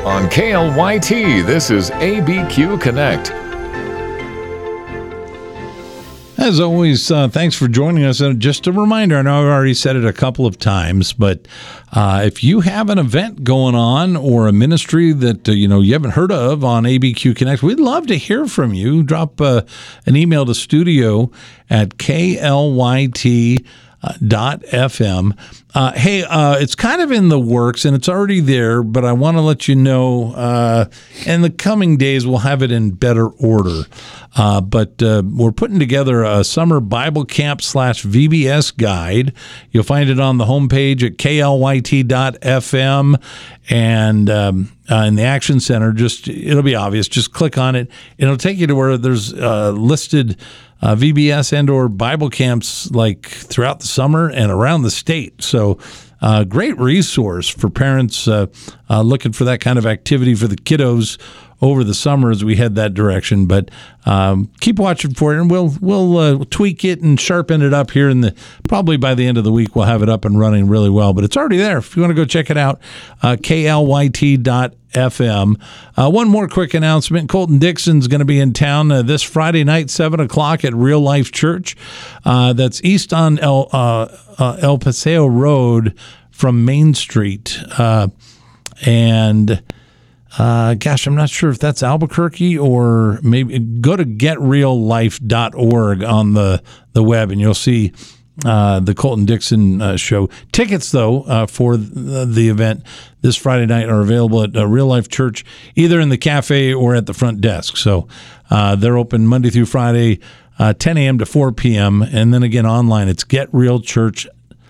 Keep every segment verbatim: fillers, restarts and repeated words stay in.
On K L Y T, this is A B Q Connect. As always, uh, thanks for joining us. And just a reminder, I know I've already said it a couple of times, but uh, if you have an event going on or a ministry that uh, you know you haven't heard of on A B Q Connect, we'd love to hear from you. Drop uh, an email to studio at K L Y T dot F M. Uh, hey, uh, it's kind of in the works and it's already there, but I want to let you know uh, in the coming days we'll have it in better order. Uh, but uh, we're putting together a summer Bible camp slash V B S guide. You'll find it on the homepage at K L Y T dot F M and um, uh, in the Action Center. Just it'll be obvious. Just click on it. It'll take you to where there's uh, listed Uh, V B S and or Bible camps like throughout the summer and around the state. So uh, great resource for parents uh, uh, looking for that kind of activity for the kiddos over the summer as we head that direction. But um, keep watching for it, and we'll we'll uh, tweak it and sharpen it up here in the probably by the end of the week. We'll have it up and running really well. But it's already there. If you want to go check it out, uh, K L Y T dot F M. Uh, one more quick announcement. Colton Dixon's going to be in town uh, this Friday night, seven o'clock at Real Life Church. Uh, that's east on El, uh, uh, El Paseo Road from Main Street. Uh, and uh, gosh, I'm not sure if that's Albuquerque or maybe go to get real life dot org on the, the web and you'll see Uh, the Colton Dixon uh, show. Tickets, though, uh, for the, the event this Friday night are available at uh, Real Life Church, either in the cafe or at the front desk. So uh, they're open Monday through Friday, uh, ten a.m. to four p.m. And then again online, it's Get Real Church,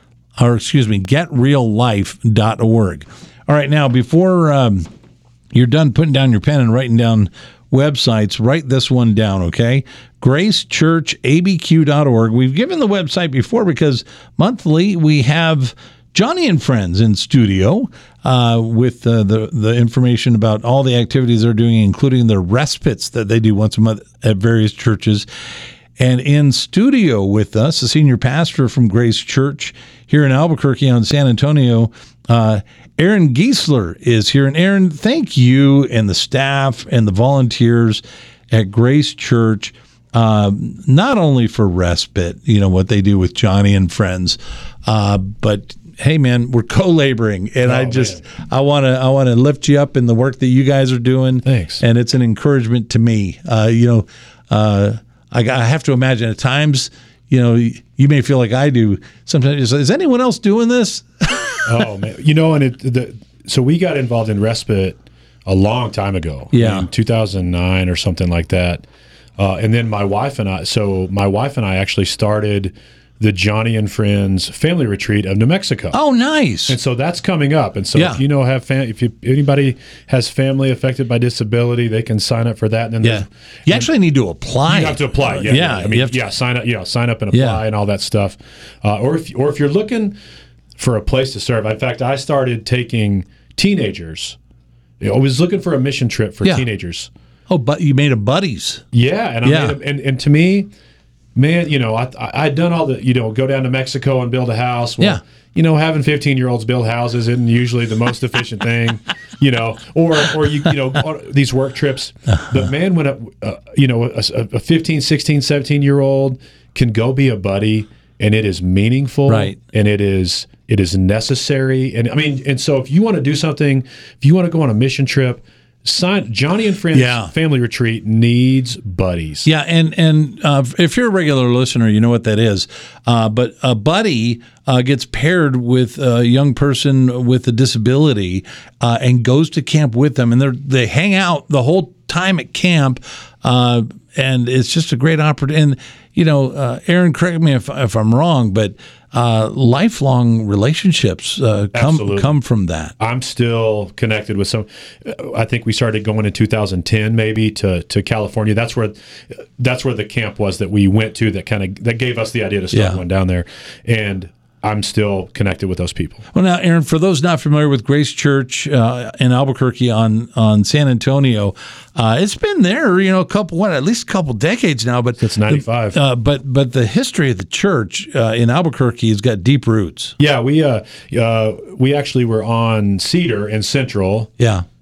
or excuse me, get real life dot org. All right, now before um, you're done putting down your pen and writing down websites, write this one down, okay? grace church A B Q dot org. We've given the website before because monthly we have Johnny and Friends in studio uh, with uh, the, the information about all the activities they're doing, including the respites that they do once a month at various churches. And in studio with us, the senior pastor from Grace Church here in Albuquerque on San Antonio, uh, Aaron Giesler is here. And Aaron, thank you and the staff and the volunteers at Grace Church, uh, not only for respite, you know, what they do with Johnny and Friends, uh, but hey, man, we're co-laboring, and oh, I just man. I want to I want to lift you up in the work that you guys are doing. Thanks, and it's an encouragement to me. Uh, you know, uh, I, I have to imagine at times, you know, you may feel like I do. Sometimes, is anyone else doing this? Oh man, you know, and it the so we got involved in respite a long time ago. Yeah, in two thousand nine or something like that. Uh, and then my wife and I, so my wife and I actually started the Johnny and Friends Family Retreat of New Mexico. Oh, nice! And so that's coming up. And so yeah. if you know have fam- if you, anybody has family affected by disability, they can sign up for that. And then yeah, you actually need to apply. You have to apply. Yeah, yeah. yeah. I mean, to, yeah, sign up. Yeah, sign up and apply yeah. and all that stuff. Uh, or if or if you're looking for a place to serve, in fact, I started taking teenagers. I was looking for a mission trip for yeah. teenagers. Oh, but you made a buddies. Yeah, and I yeah. made a, and and to me, man, you know, I I I'd done all the, you know, go down to Mexico and build a house. Well, yeah. You know, having fifteen-year-olds build houses isn't usually the most efficient thing, you know, or or you you know these work trips. Uh-huh. But man, when a uh, you know a, a fifteen, sixteen, seventeen-year-old can go be a buddy, and it is meaningful, right? And it is it is necessary, and I mean, and so if you want to do something, if you want to go on a mission trip. Sign Johnny and Friends yeah. Family Retreat needs buddies. Yeah, and and uh, if you're a regular listener, you know what that is. Uh, but a buddy uh, gets paired with a young person with a disability uh, and goes to camp with them, and they they hang out the whole time at camp, uh, and it's just a great opportunity. And you know, uh, Aaron, correct me if if I'm wrong, but. Uh, lifelong relationships uh, come Absolutely. come from that. I'm still connected with some. I think we started going in two thousand ten, maybe to, to California. That's where that's where the camp was that we went to. That kind of that gave us the idea to start yeah. going down there, and I'm still connected with those people. Well, now, Aaron, for those not familiar with Grace Church uh, in Albuquerque on on San Antonio, uh, it's been there, you know, a couple, what, at least a couple decades now. But since ninety-five. Uh, but but the history of the church uh, in Albuquerque has got deep roots. Yeah, we uh, uh, we actually were on Cedar and Central. Yeah.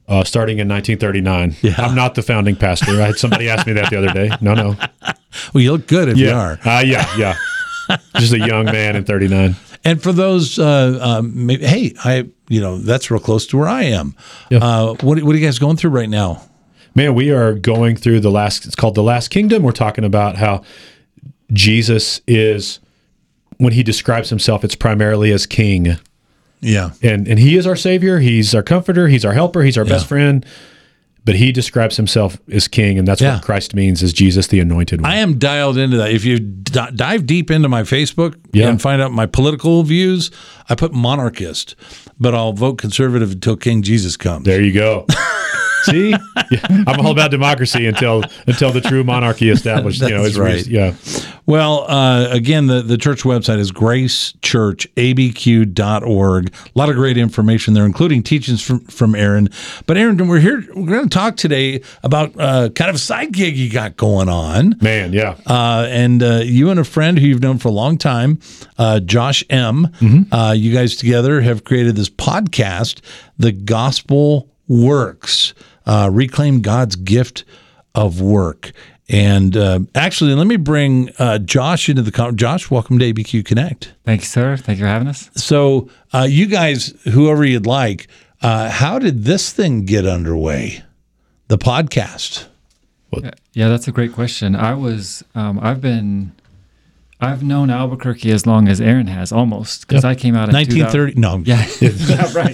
uh, starting in nineteen thirty-nine. Yeah. I'm not the founding pastor. I had somebody ask me that the other day. No, no. Well, you look good if you Yeah. are. Uh, yeah, yeah. Just a young man in thirty-nine. And for those, uh, um, maybe, hey, I, you know, that's real close to where I am. Yeah. Uh, what, what are you guys going through right now? Man, we are going through the last, it's called The Last Kingdom. We're talking about how Jesus is, when he describes himself, it's primarily as king. Yeah. And and he is our savior. He's our comforter. He's our helper. He's our Yeah. best friend. But he describes himself as king, and that's Yeah. what Christ means, is Jesus the anointed one. I am dialed into that. If you d- dive deep into my Facebook Yeah. and find out my political views, I put monarchist, but I'll vote conservative until King Jesus comes. There you go. See, yeah, I'm all about democracy until until the true monarchy established. you know, That's it's right. Yeah, Well, uh, again, the, the church website is grace church a b q dot org. A lot of great information there, including teachings from, from Aaron. But Aaron, we're here. We're going to talk today about uh, kind of a side gig you got going on. man, yeah. Uh, and uh, you and a friend who you've known for a long time, uh, Josh M., uh, you guys together have created this podcast, The Gospel Works, uh, Reclaim God's Gift of Work. And uh, actually, let me bring uh, Josh into the con- Josh, welcome to A B Q Connect. Thank you, sir. Thank you for having us. So uh, you guys, whoever you'd like, uh, how did this thing get underway, the podcast? Yeah, that's a great question. I was, um, I've been, I've known Albuquerque as long as Aaron has, almost, because I came out in nineteen thirty? No. Yeah, yeah, right.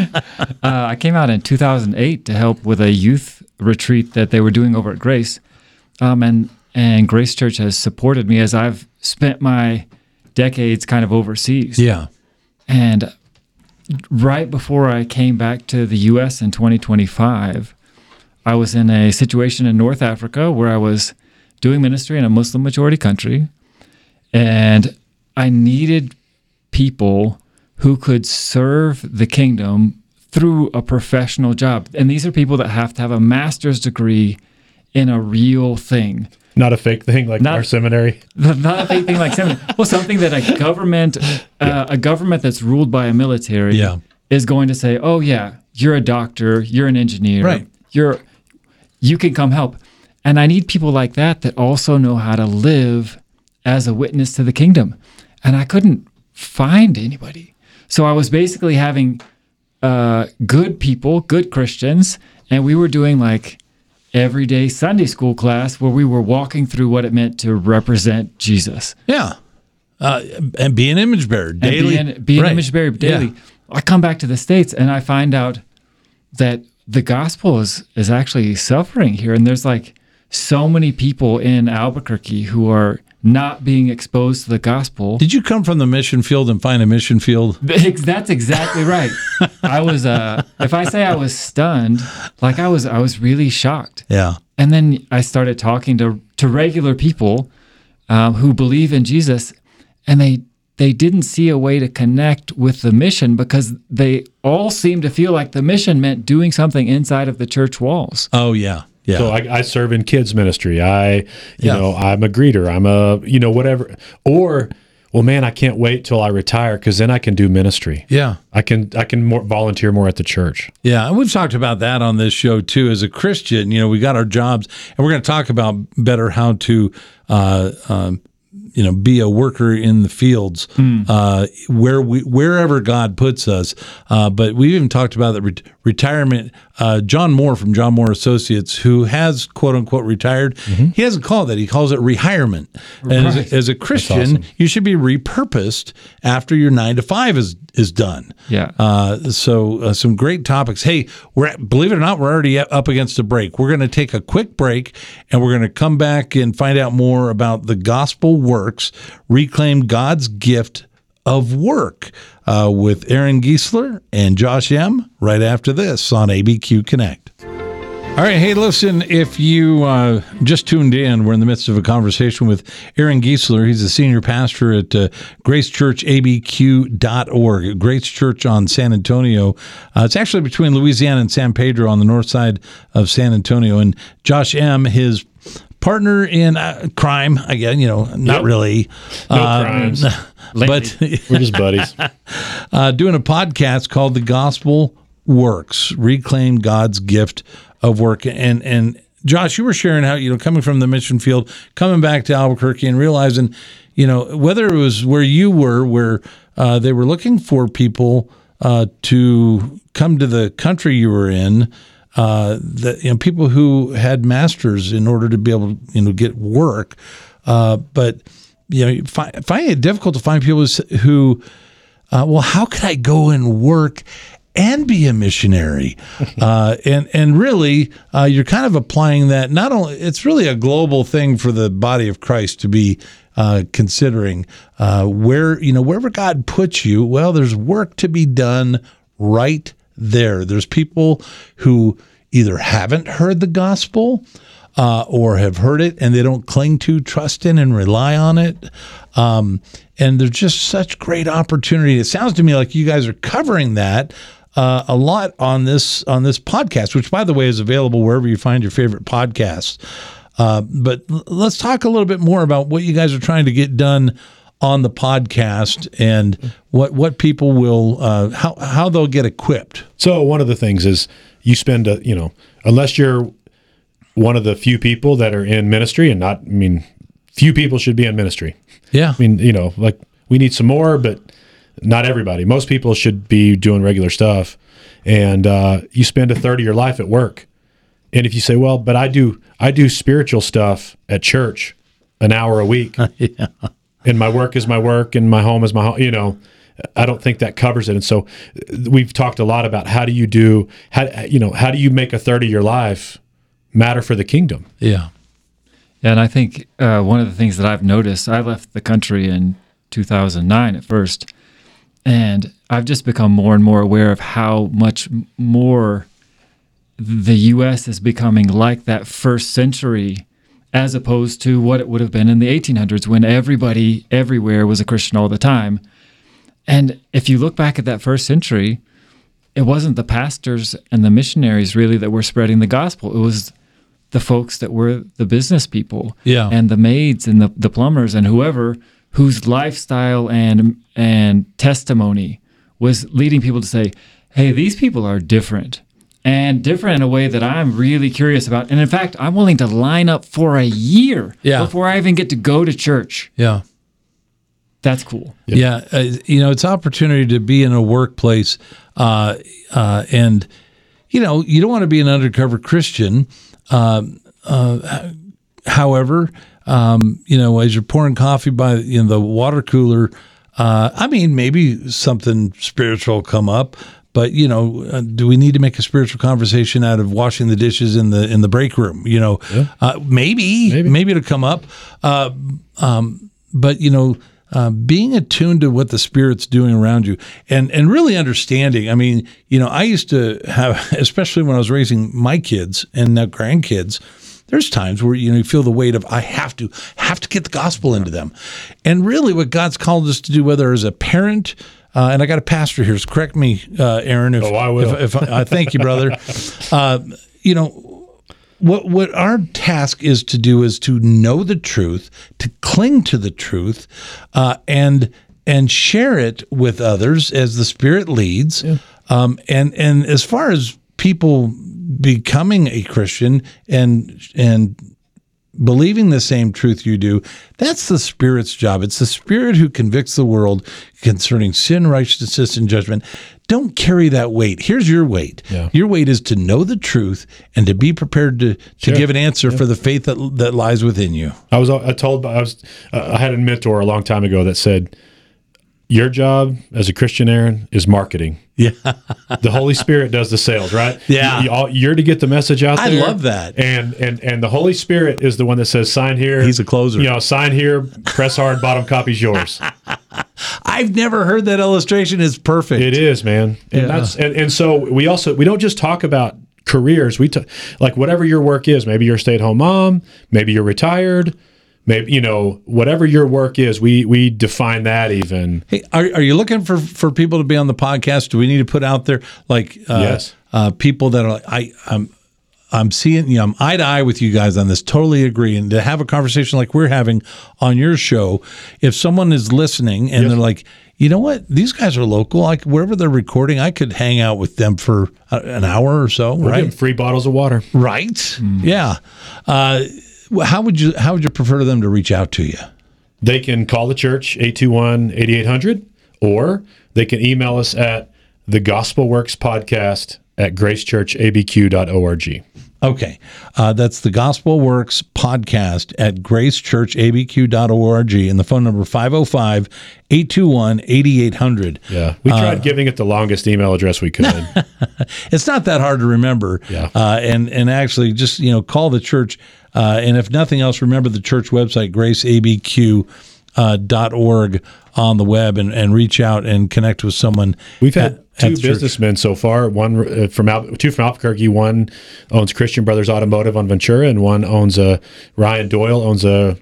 uh, I came out in two thousand eight to help with a youth retreat that they were doing over at Grace, um, and and Grace Church has supported me as I've spent my decades kind of overseas. Yeah. And right before I came back to the U S in twenty twenty-five, I was in a situation in North Africa where I was doing ministry in a Muslim majority country, and I needed people who could serve the kingdom through a professional job. And these are people that have to have a master's degree in a real thing. Not a fake thing like Not- our seminary. Not a big thing like something. Well, something that a government, uh, a government that's ruled by a military, Yeah. is going to say, "Oh yeah, you're a doctor, you're an engineer, Right. You're, you can come help." And I need people like that that also know how to live as a witness to the kingdom. And I couldn't find anybody, so I was basically having uh, good people, good Christians, and we were doing like everyday Sunday school class where we were walking through what it meant to represent Jesus. Yeah. Uh, and be an image bearer daily. And be an, be an Right. image bearer daily. Yeah. I come back to the States and I find out that the gospel is, is actually suffering here. And there's like so many people in Albuquerque who are not being exposed to the gospel. Did you come from the mission field and find a mission field? That's exactly right. I was, uh, if I say I was stunned, like I was, I was really shocked. Yeah. And then I started talking to to regular people um, who believe in Jesus, and they they didn't see a way to connect with the mission because they all seemed to feel like the mission meant doing something inside of the church walls. Oh, yeah. Yeah. So I, I serve in kids ministry. I, you Yeah. know, I'm a greeter. I'm a, you know, whatever. Or, well, man, I can't wait till I retire because then I can do ministry. yeah. I can I can more volunteer more at the church. Yeah. And we've talked about that on this show, too. As a Christian, you know, we got our jobs, and we're going to talk about better how to, uh, um, you know, be a worker in the fields, uh, where we, wherever God puts us. Uh, but we even talked about the re- retirement. Uh, John Moore from John Moore Associates, who has quote unquote retired, he doesn't call it that. He calls it rehirement. And as, Right. a, as a Christian, awesome. you should be repurposed after your nine to five is is done. Yeah. Uh, so uh, some great topics. Hey, we're believe it or not, we're already up against a break. We're going to take a quick break, and we're going to come back and find out more about the gospel works, reclaim God's gift of work, uh, with Aaron Giesler and Josh M. right after this on A B Q Connect. All right, hey, listen, if you uh, just tuned in, we're in the midst of a conversation with Aaron Giesler. He's a senior pastor at uh, Grace Church A B Q dot org, Grace Church on San Antonio. Uh, it's actually between Louisiana and San Pedro on the north side of San Antonio. And Josh M., his partner in uh, crime, again, you know, not Yep. really. No uh, crimes. But We're just buddies. uh, doing a podcast called The Gospel works, reclaim God's gift of work. And and Josh, you were sharing how, you know, coming from the mission field, coming back to Albuquerque and realizing, you know, whether it was where you were, where uh, they were looking for people uh, to come to the country you were in, uh, that, you know, people who had masters in order to be able to, you know, get work. Uh, but, you know, find, finding it difficult to find people who, uh, well, how could I go and work and be a missionary? Uh, and, and really, uh, you're kind of applying that. Not only, it's really a global thing for the body of Christ to be uh, considering uh, where, you know, wherever God puts you, well, there's work to be done right there. There's people who either haven't heard the gospel uh, or have heard it and they don't cling to, trust in, and rely on it. Um, and there's just such great opportunity. It sounds to me like you guys are covering that Uh, a lot on this on this podcast, which, by the way, is available wherever you find your favorite podcasts. Uh, but l- let's talk a little bit more about what you guys are trying to get done on the podcast and what what people will uh, how how they'll get equipped. So one of the things is you spend a you know unless you're one of the few people that are in ministry, and not I mean few people should be in ministry. Yeah, I mean you know like we need some more, but not everybody. Most people should be doing regular stuff, and uh, you spend a third of your life at work. And if you say, "Well, but I do, I do spiritual stuff at church, an hour a week, yeah. and my work is my work, and my home is my home," you know, I don't think that covers it. And so, we've talked a lot about how do you do, how you know, how do you make a third of your life matter for the kingdom? Yeah, and I think uh, one of the things that I've noticed, I left the country in two thousand nine at first. And I've just become more and more aware of how much more the U S is becoming like that first century as opposed to what it would have been in the eighteen hundreds when everybody everywhere was a Christian all the time. And if you look back at that first century, it wasn't the pastors and the missionaries really that were spreading the gospel. It was the folks that were the business people yeah. and the maids and the, the plumbers and whoever whose lifestyle and and testimony was leading people to say, hey, these people are different, and different in a way that I'm really curious about. And in fact, I'm willing to line up for a year yeah. before I even get to go to church. Yeah. That's cool. Yep. Yeah. Uh, you know, it's opportunity to be in a workplace uh, uh, and, you know, you don't want to be an undercover Christian. Uh, uh, however, Um, you know, as you're pouring coffee by in the water cooler, uh, I mean, maybe something spiritual will come up, but you know, uh, do we need to make a spiritual conversation out of washing the dishes in the in the break room? You know, yeah. uh, maybe, maybe maybe it'll come up, uh, um, but you know, uh, being attuned to what the Spirit's doing around you, and and really understanding. I mean, you know, I used to have, especially when I was raising my kids and now grandkids. There's times where, you know, you feel the weight of, I have to, have to get the gospel into them. And really what God's called us to do, whether as a parent, uh, and I got a pastor here, so correct me, uh, Aaron, if, oh, I will. if, if I, I thank you, brother. Uh, you know, what, what our task is to do is to know the truth, to cling to the truth, uh, and, and share it with others as the Spirit leads. Yeah. Um, and, and as far as people becoming a Christian and and believing the same truth you do, that's the Spirit's job. It's the Spirit who convicts the world concerning sin, righteousness, and judgment. Don't carry that weight. Here's your weight. Yeah. Your weight is to know the truth and to be prepared to, to sure. give an answer yeah. for the faith that that lies within you. I was I told I was uh, I had a mentor a long time ago that said, your job as a Christian, Aaron, is marketing. Yeah. The Holy Spirit does the sales, right? Yeah. You, you, you're to get the message out I there. I love that. And and and the Holy Spirit is the one that says, sign here. He's a closer. You know, sign here, press hard, bottom copy's yours. I've never heard that illustration. It's perfect. It is, man. And Yeah. that's and, and so we also we don't just talk about careers. We t- like whatever your work is. Maybe you're a stay-at-home mom, maybe you're retired. Maybe, you know, whatever your work is, we we define that even. Hey, are are you looking for, for people to be on the podcast? Do we need to put out there like uh, Yes. uh, people that are like, I I'm I'm seeing, you know, I'm eye to eye with you guys on this. Totally agree. And to have a conversation like we're having on your show, if someone is listening and Yes. they're like, you know what? These guys are local. Like wherever they're recording, I could hang out with them for a, an hour or so. We'll right? give them free bottles of water. Right. Mm. Yeah. Uh, how would you How would you prefer them to reach out to you? They can call the church, eight two one, eight eight hundred, or they can email us at the Gospel Works Podcast at grace church a b q dot org. Okay. Uh, that's the Gospel Works Podcast at grace church a b q dot org, and the phone number five oh five, eight two one, eight eight hundred. Yeah. We tried uh, giving it the longest email address we could. It's not that hard to remember. Yeah. Uh, and, and actually just, you know, call the church. Uh, and if nothing else, remember the church website, grace a b q dot org on the web, and, and reach out and connect with someone. We've had at, two at businessmen so far. One uh, from Al- two from Albuquerque. One owns Christian Brothers Automotive on Ventura, and one owns a Ryan Doyle owns a,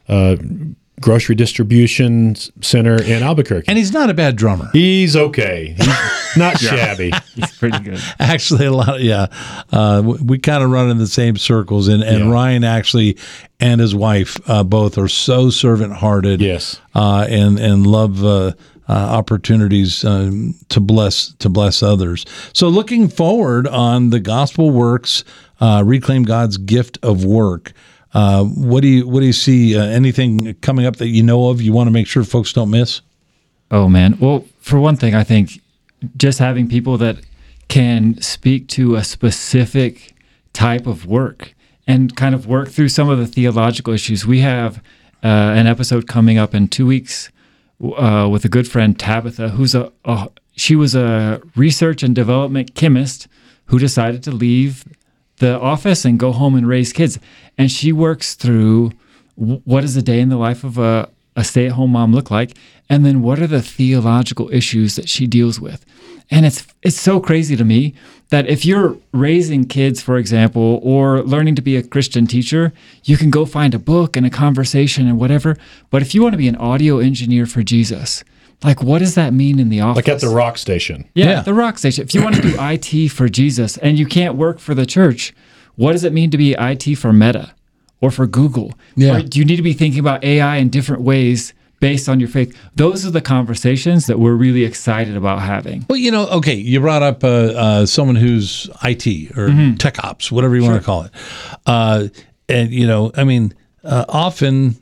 a grocery distribution center in Albuquerque. And he's not a bad drummer. He's okay. He's not shabby. He's pretty good. Actually, a lot. Of, yeah, uh, we, we kind of run in the same circles, and, and Yeah. Ryan actually and his wife uh, both are so servant-hearted. Yes. uh, and and love uh, uh, opportunities um, to bless to bless others. So, looking forward on the Gospel Works, uh, Reclaim God's Gift of Work. Uh, what do you what do you see? Uh, anything coming up that you know of? You want to make sure folks don't miss. Oh man. Well, for one thing, I think just having people that can speak to a specific type of work and kind of work through some of the theological issues. We have uh, an episode coming up in two weeks uh, with a good friend, Tabitha, who's a, a she was a research and development chemist who decided to leave the office and go home and raise kids. And she works through w- what does a day in the life of a, a stay-at-home mom look like, and then what are the theological issues that she deals with. And it's it's so crazy to me that if you're raising kids, for example, or learning to be a Christian teacher, you can go find a book and a conversation and whatever. But if you want to be an audio engineer for Jesus, like what does that mean in the office? Like at the rock station. Yeah, Yeah. the rock station. If you want to do I T for Jesus and you can't work for the church, what does it mean to be I T for Meta or for Google? Yeah. Or do you need to be thinking about A I in different ways based on your faith? Those are the conversations that we're really excited about having. Well, you know, okay, you brought up uh, uh, someone who's I T or Mm-hmm. tech ops, whatever you want to call it. Uh, and, you know, I mean, uh, often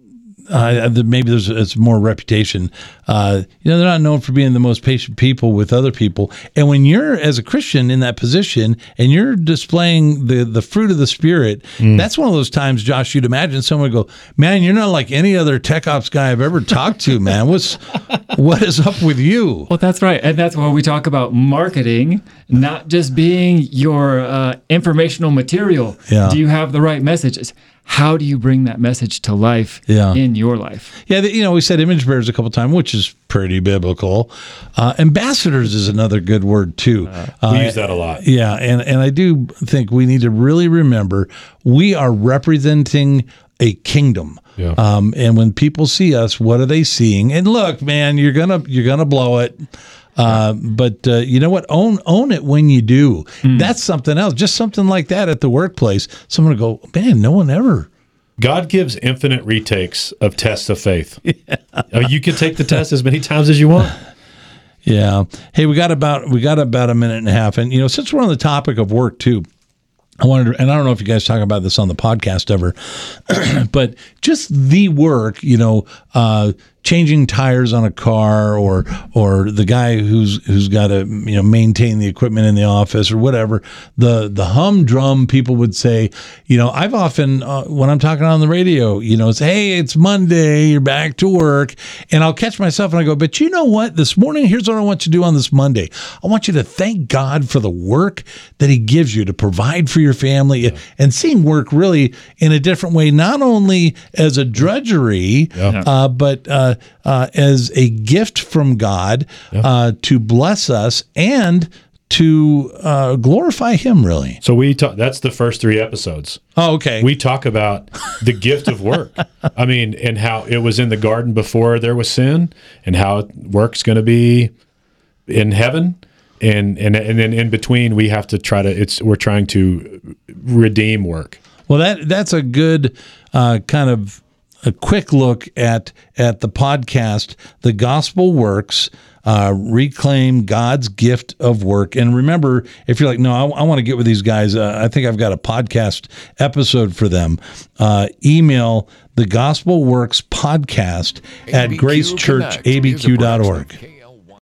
uh, the- maybe there's it's more reputation. Uh, you know, they're not known for being the most patient people with other people. And when you're, as a Christian, in that position and you're displaying the, the fruit of the Spirit, that's one of those times, Josh, you'd imagine someone would go, man, you're not like any other tech ops guy I've ever talked to, man. What's what is up with you? Well, that's right. And that's why we talk about marketing, not just being your uh, informational material. Yeah. Do you have the right messages? How do you bring that message to life Yeah. in your life? Yeah, the- you know, we said image bearers a couple times, which is pretty biblical. Uh, ambassadors is another good word too. Uh, We use that a lot. Yeah, and, and I do think we need to really remember we are representing a kingdom. Yeah. Um, and when people see us, what are they seeing? And look, man, you're gonna you're gonna blow it. Uh, but uh, you know what? Own own it when you do. That's something else. Just something like that at the workplace. Someone will go, man, no one ever. God gives infinite retakes of tests of faith. Uh, you can take the test as many times as you want. Yeah. Hey, we got about we got about a minute and a half, and you know, since we're on the topic of work too, I wanted to, and I don't know if you guys talk about this on the podcast ever, but just the work, you know, uh, changing tires on a car, or or the guy who's who's got to you know maintain the equipment in the office or whatever. The the humdrum people would say, you know, I've often uh, when I'm talking on the radio, you know, it's hey, it's Monday, you're back to work, and I'll catch myself and I go, but you know what? This morning, here's what I want you to do on this Monday. I want you to thank God for the work that He gives you to provide for your family, yeah. and seeing work really in a different way, not only as a drudgery, Yeah. uh, but uh, uh, as a gift from God Yeah. uh, to bless us and to uh, glorify Him, really. So we talk. That's the first three episodes. Oh, okay. We talk about the gift of work. I mean, and how it was in the garden before there was sin, and how work's going to be in heaven, and and and then in between we have to try to. It's we're trying to redeem work. Well, that that's a good uh, kind of a quick look at at the podcast, The Gospel Works. Uh, reclaim God's gift of work. And remember, if you're like, no, I, I want to get with these guys, uh, I think I've got a podcast episode for them. Uh, email the Gospel Works podcast at gracechurch a b q dot org.